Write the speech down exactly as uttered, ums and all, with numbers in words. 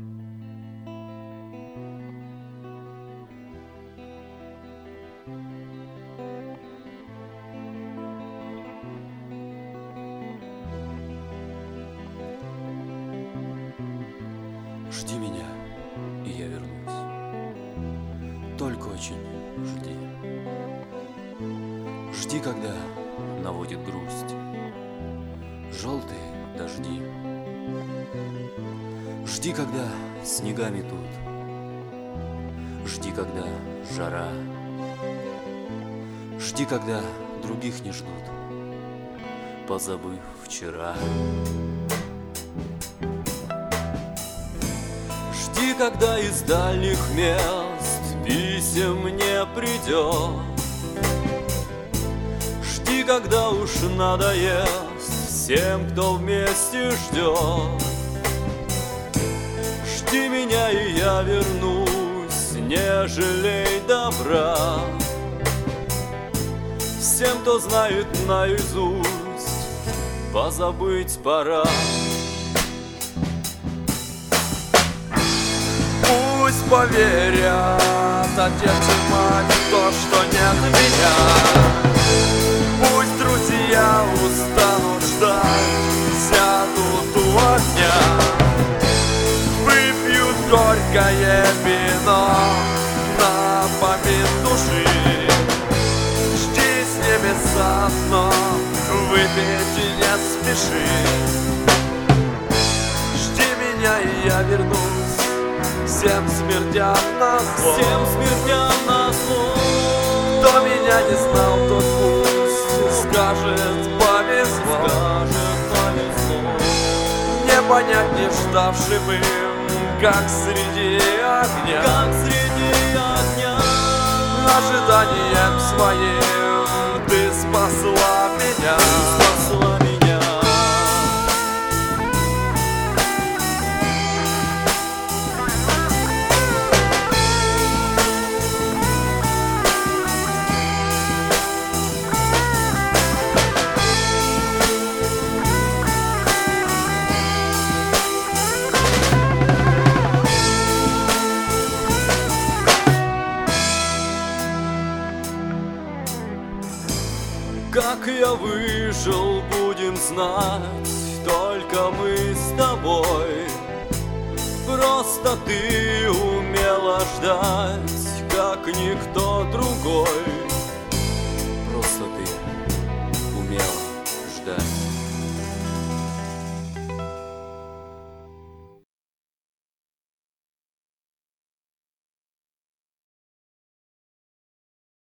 Жди меня, и я вернусь. Только очень жди. Жди, когда наводит грусть желтые дожди. Жди, когда снега метут. Жди, когда жара. Жди, когда других не ждут, позабыв вчера. Жди, когда из дальних мест писем не придет. Жди, когда уж надоест всем, кто вместе ждет. Жди меня, и я вернусь, не жалей добра. Всем, кто знает наизусть, позабыть пора. Пусть поверят отец и мать в то, что нет меня. Пусть друзья устанут ждать, сядут у огня, выпьют горькое вино на память души. Жди с ними заодно, выпить и не спеши. Жди меня, и я вернусь, всем смертям на зло. Всем смертям на зло. Кто меня не знал, тот пусть скажет повезло. Скажет повезло. Не понять не ждавшим им, как среди огня, как среди огня. ожиданием своим ты спасла меня. Спасла меня. Как я выжил, будем знать только мы с тобой. Просто ты умела ждать, как никто другой. Просто ты умела ждать.